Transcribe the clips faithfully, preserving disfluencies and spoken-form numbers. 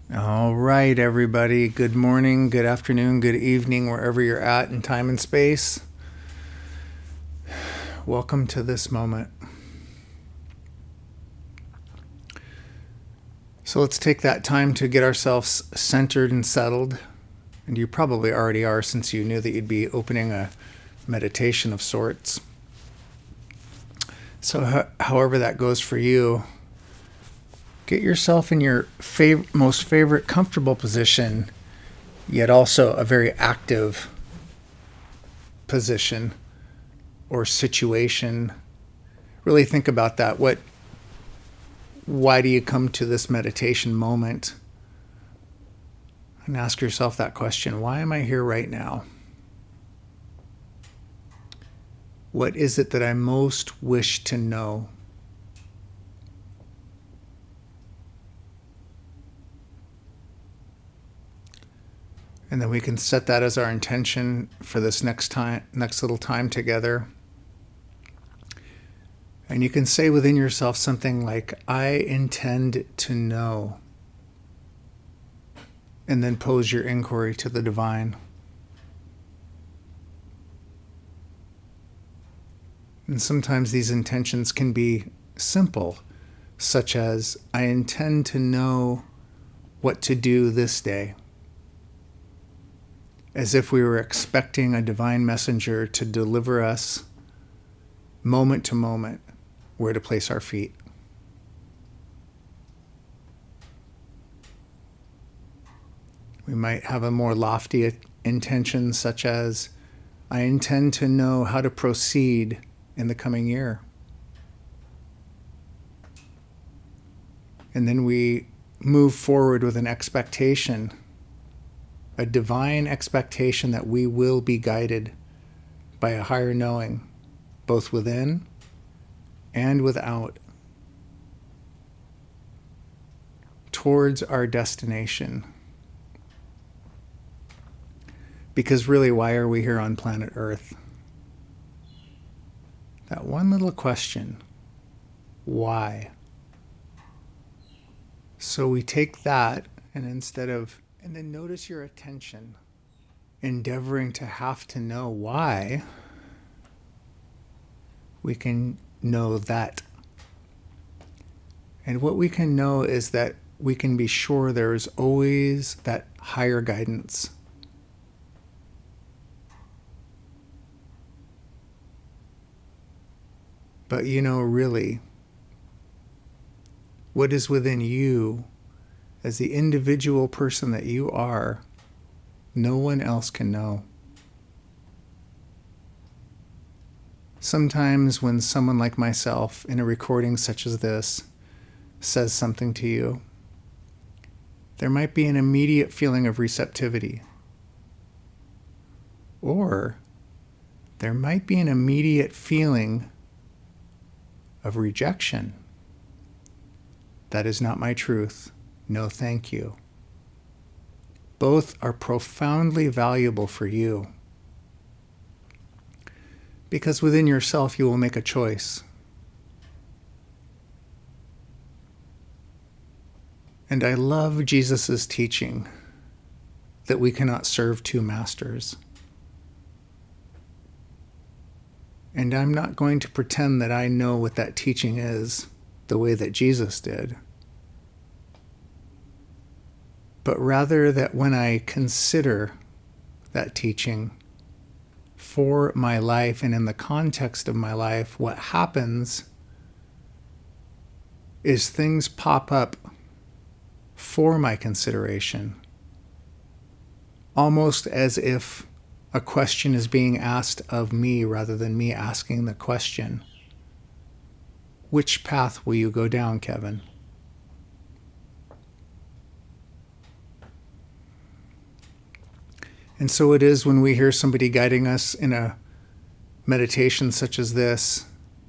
All right, everybody. Good morning, good afternoon, good evening, wherever you're at in time and space. Welcome to this moment. So let's take that time to get ourselves centered and settled. And you probably already are, since you knew that you'd be opening a meditation of sorts. So however that goes for you, get yourself in your fav- most favorite comfortable position, yet also a very active position or situation. Really think about that. What, why do you come to this meditation moment? And ask yourself that question. Why am I here right now? What is it that I most wish to know? And then we can set that as our intention for this next time, next little time together. And you can say within yourself something like, I intend to know. And then pose your inquiry to the divine. And sometimes these intentions can be simple, such as, I intend to know what to do this day. As if we were expecting a divine messenger to deliver us, moment to moment, where to place our feet. We might have a more lofty intention, such as, I intend to know how to proceed in the coming year. And then we move forward with an expectation, a divine expectation that we will be guided by a higher knowing, both within and without, towards our destination. Because really, why are we here on planet Earth? That one little question, why? So we take that, and instead of, and then notice your attention, endeavoring to have to know why, we can know that. And what we can know is that we can be sure there is always that higher guidance. But you know, really, what is within you as the individual person that you are, no one else can know. Sometimes when someone like myself in a recording such as this says something to you, there might be an immediate feeling of receptivity. Or there might be an immediate feeling of rejection. That is not my truth. No, thank you. Both are profoundly valuable for you. Because within yourself, you will make a choice. And I love Jesus' teaching that we cannot serve two masters. And I'm not going to pretend that I know what that teaching is the way that Jesus did. But rather that when I consider that teaching for my life and in the context of my life, what happens is things pop up for my consideration, almost as if a question is being asked of me rather than me asking the question. Which path will you go down, Kevin? And so it is when we hear somebody guiding us in a meditation such as this,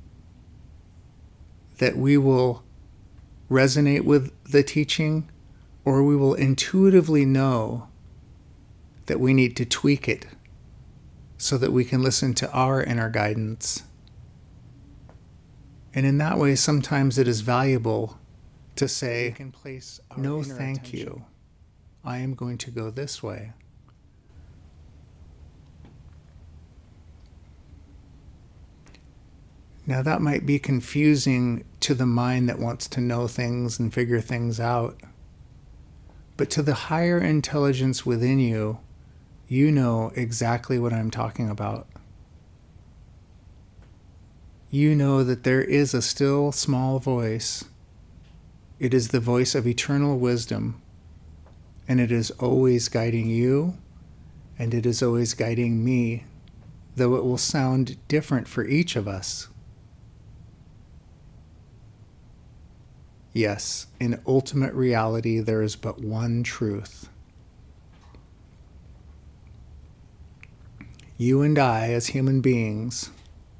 that we will resonate with the teaching, or we will intuitively know that we need to tweak it so that we can listen to our inner guidance. And in that way, sometimes it is valuable to say, no, thank you. I am going to go this way. Now that might be confusing to the mind that wants to know things and figure things out. But to the higher intelligence within you, you know exactly what I'm talking about. You know that there is a still small voice. It is the voice of eternal wisdom, and it is always guiding you, and it is always guiding me, though it will sound different for each of us. Yes, in ultimate reality, there is but one truth. You and I, as human beings,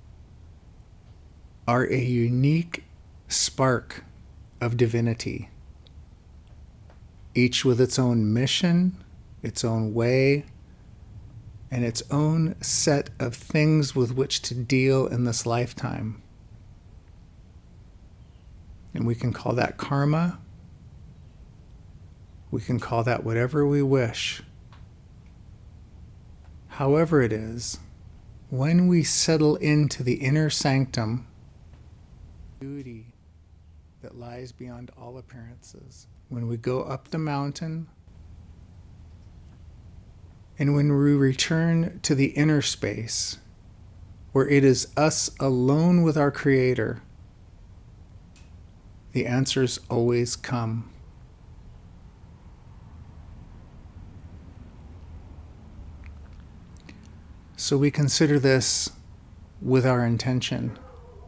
are a unique spark of divinity, each with its own mission, its own way, and its own set of things with which to deal in this lifetime. And we can call that karma. We can call that whatever we wish. However it is, when we settle into the inner sanctum, beauty that lies beyond all appearances, when we go up the mountain, and when we return to the inner space, where it is us alone with our Creator, the answers always come. So we consider this with our intention.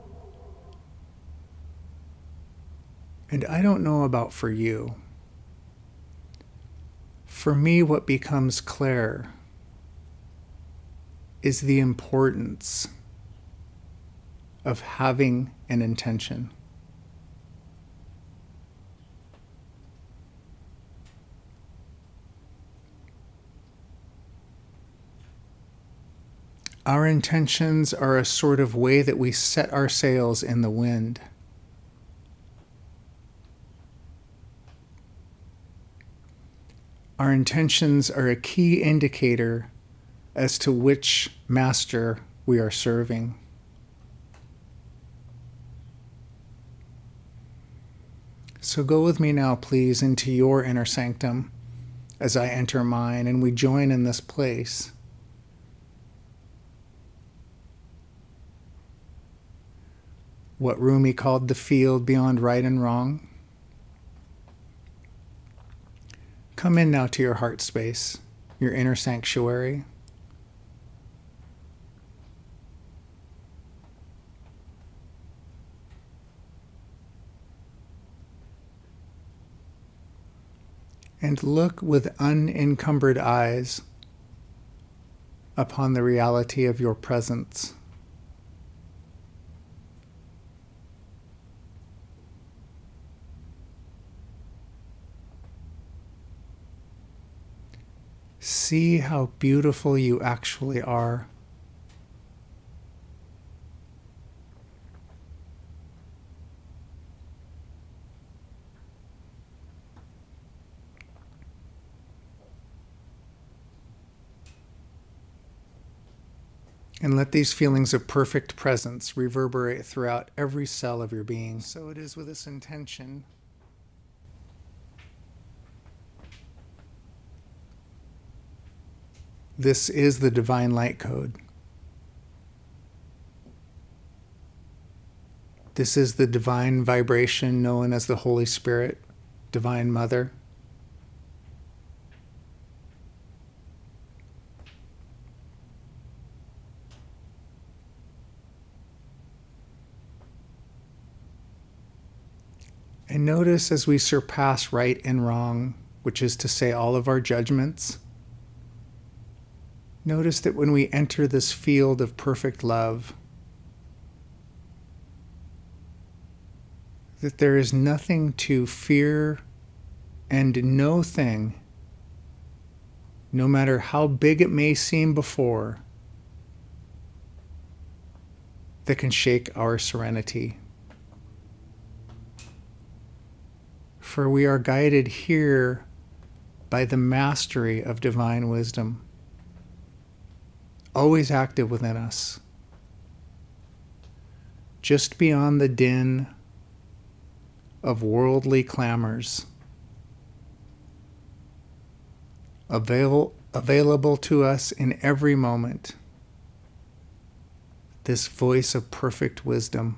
And I don't know about for you. For me, what becomes clear is the importance of having an intention. Our intentions are a sort of way that we set our sails in the wind. Our intentions are a key indicator as to which master we are serving. So go with me now, please, into your inner sanctum as I enter mine, and we join in this place. What Rumi called the field beyond right and wrong. Come in now to your heart space, your inner sanctuary. And look with unencumbered eyes upon the reality of your presence. See how beautiful you actually are. And let these feelings of perfect presence reverberate throughout every cell of your being. So it is with this intention. This is the divine light code. This is the divine vibration known as the Holy Spirit, Divine Mother. And notice as we surpass right and wrong, which is to say all of our judgments, notice that when we enter this field of perfect love, that there is nothing to fear and no thing, no matter how big it may seem before, that can shake our serenity. For we are guided here by the mastery of divine wisdom, always active within us, just beyond the din of worldly clamors, avail- available to us in every moment, this voice of perfect wisdom.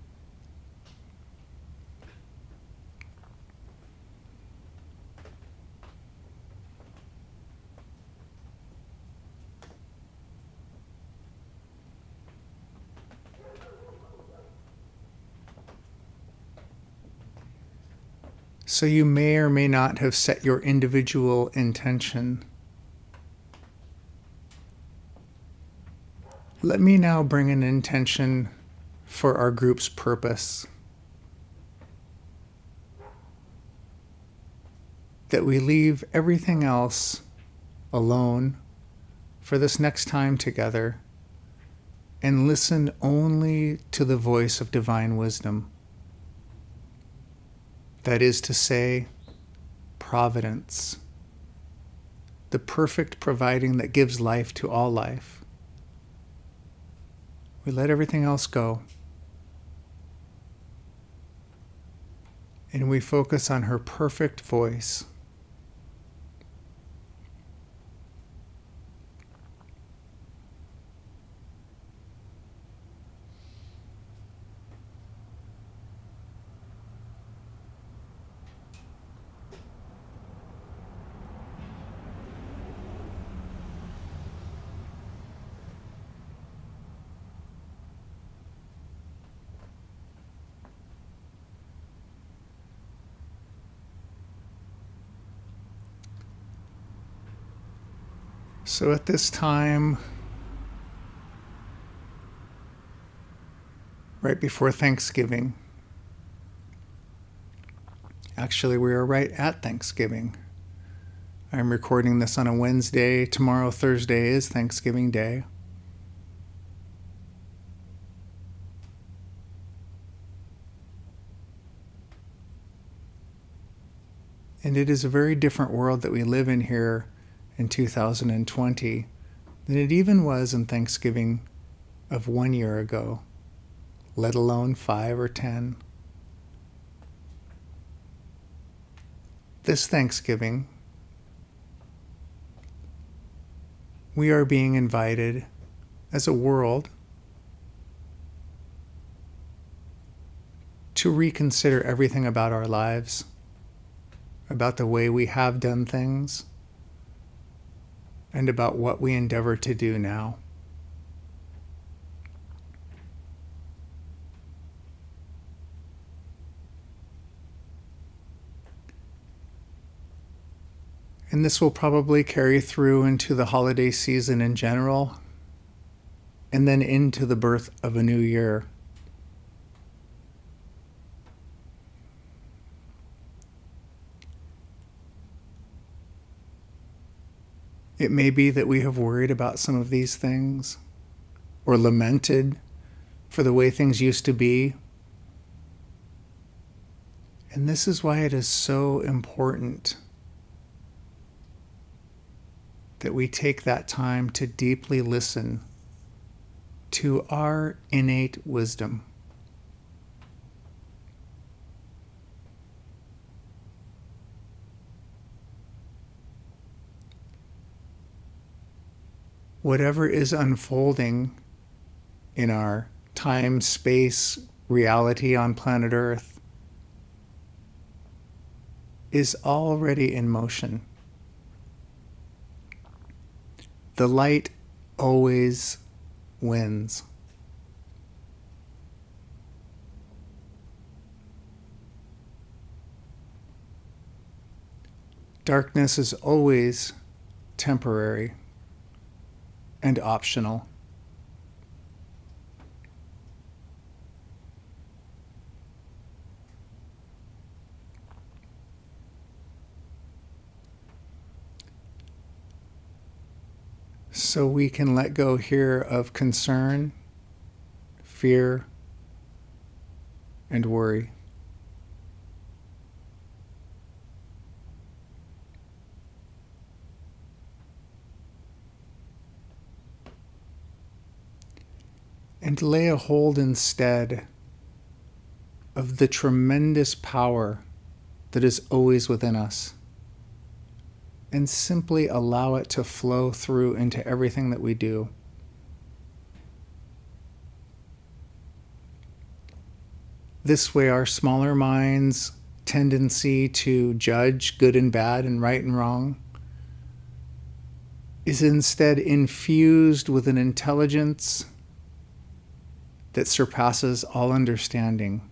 So you may or may not have set your individual intention. Let me now bring an intention for our group's purpose. That we leave everything else alone for this next time together and listen only to the voice of divine wisdom. That is to say, providence, the perfect providing that gives life to all life. We let everything else go, and we focus on her perfect voice. So at this time, right before Thanksgiving, actually we are right at Thanksgiving. I'm recording this on a Wednesday. Tomorrow, Thursday, is Thanksgiving Day. And it is a very different world that we live in here in two thousand twenty than it even was in Thanksgiving of one year ago, let alone five or ten. This Thanksgiving, we are being invited as a world to reconsider everything about our lives, about the way we have done things, and about what we endeavor to do now. And this will probably carry through into the holiday season in general, and then into the birth of a new year. It may be that we have worried about some of these things, or lamented for the way things used to be. And this is why it is so important that we take that time to deeply listen to our innate wisdom. Whatever is unfolding in our time, space, reality on planet Earth is already in motion. The light always wins. Darkness is always temporary and optional. So we can let go here of concern, fear, and worry. and lay a hold instead of the tremendous power that is always within us, and simply allow it to flow through into everything that we do. This way, our smaller minds' tendency to judge good and bad and right and wrong is instead infused with an intelligence that surpasses all understanding.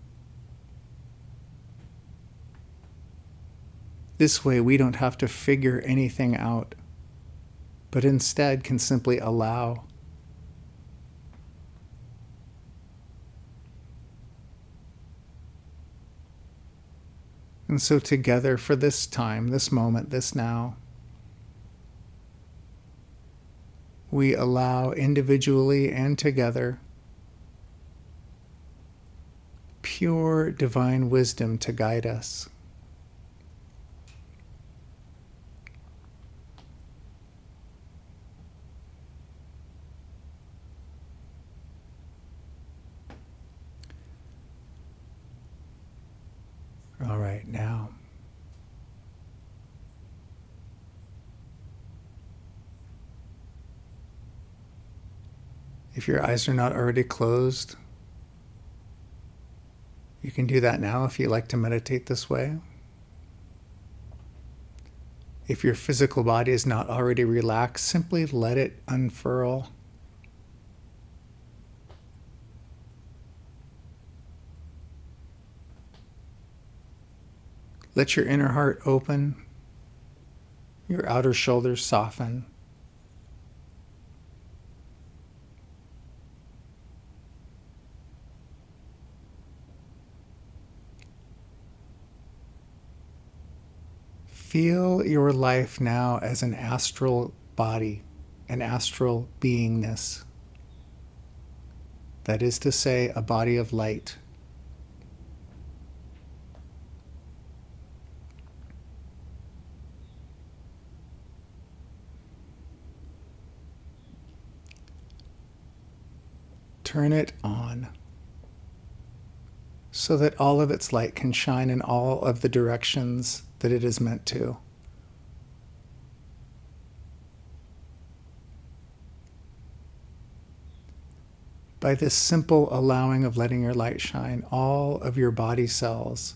This way, we don't have to figure anything out, but instead can simply allow. And so together for this time, this moment, this now, we allow individually and together pure divine wisdom to guide us. All right, now, if your eyes are not already closed, you can do that now if you like to meditate this way. If your physical body is not already relaxed, simply let it unfurl. Let your inner heart open, your outer shoulders soften. Feel your life now as an astral body, an astral beingness. That is to say, a body of light. Turn it on so that all of its light can shine in all of the directions that it is meant to. By this simple allowing of letting your light shine, all of your body cells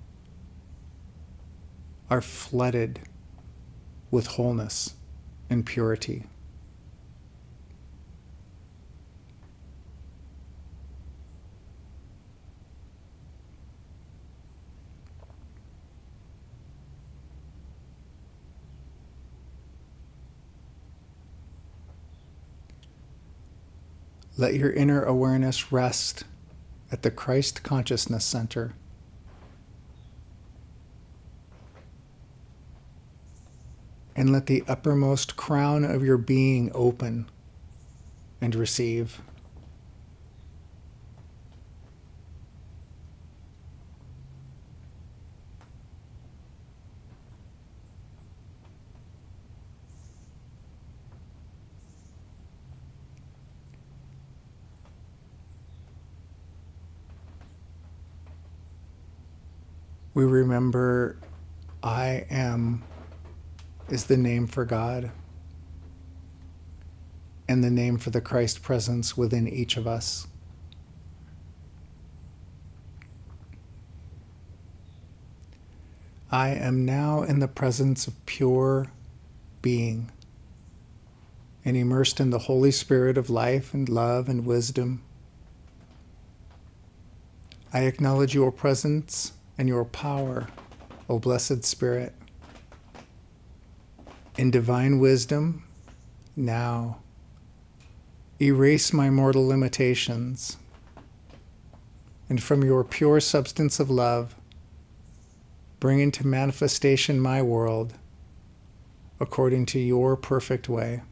are flooded with wholeness and purity. Let your inner awareness rest at the Christ Consciousness Center. And let the uppermost crown of your being open and receive. We remember I am is the name for God and the name for the Christ presence within each of us. I am now in the presence of pure being and immersed in the Holy Spirit of life and love and wisdom. I acknowledge your presence and your power, O Blessed Spirit. In divine wisdom, now, erase my mortal limitations, and from your pure substance of love, bring into manifestation my world according to your perfect way.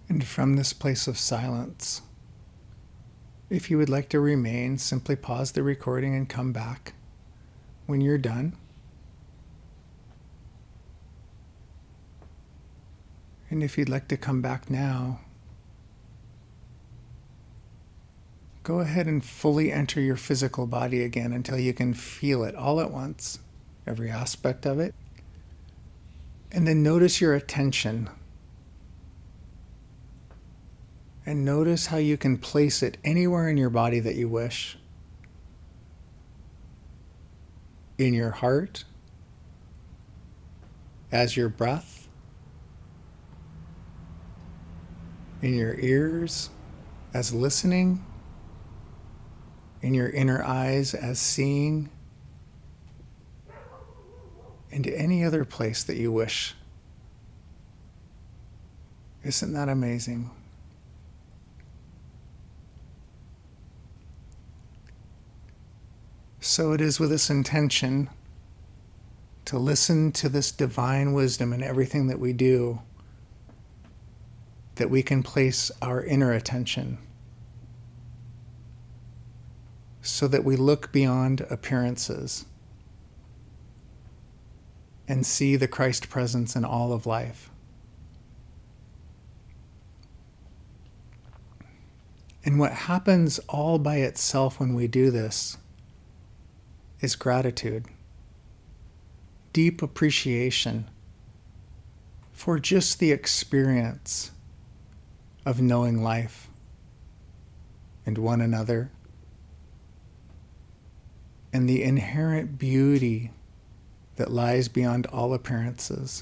And from this place of silence, if you would like to remain, simply pause the recording and come back when you're done. And if you'd like to come back now, go ahead and fully enter your physical body again until you can feel it all at once, every aspect of it. And then notice your attention. And notice how you can place it anywhere in your body that you wish. In your heart, as your breath, in your ears, as listening, in your inner eyes as seeing, and any other place that you wish. Isn't that amazing? So it is with this intention to listen to this divine wisdom in everything that we do that we can place our inner attention, so that we look beyond appearances and see the Christ presence in all of life. And what happens all by itself when we do this is gratitude, deep appreciation for just the experience of knowing life and one another, and the inherent beauty that lies beyond all appearances.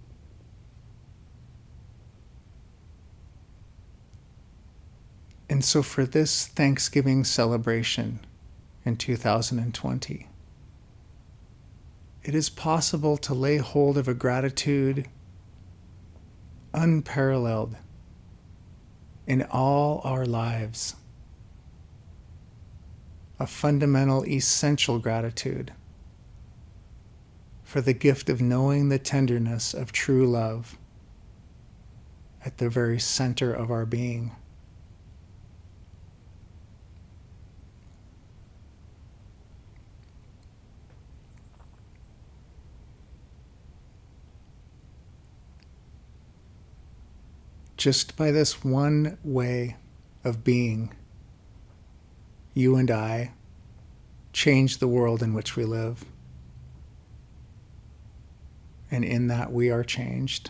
And so for this Thanksgiving celebration in two thousand twenty, it is possible to lay hold of a gratitude unparalleled in all our lives. A fundamental, essential gratitude for the gift of knowing the tenderness of true love at the very center of our being. Just by this one way of being, you and I change the world in which we live. And in that we are changed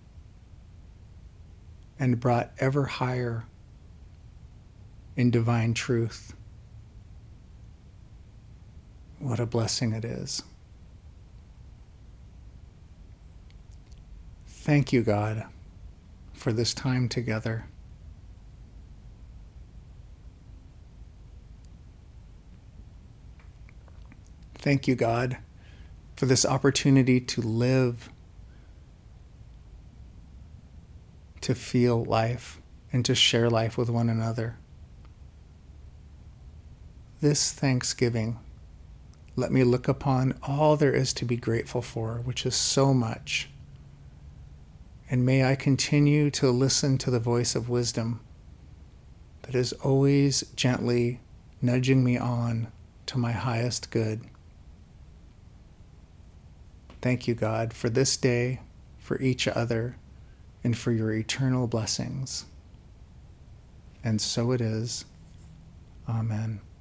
and brought ever higher in divine truth. What a blessing it is. Thank you, God, for this time together. Thank you, God, for this opportunity to live, to feel life, and to share life with one another. This Thanksgiving, let me look upon all there is to be grateful for, which is so much. And may I continue to listen to the voice of wisdom that is always gently nudging me on to my highest good. Thank you, God, for this day, for each other, and for your eternal blessings. And so it is. Amen.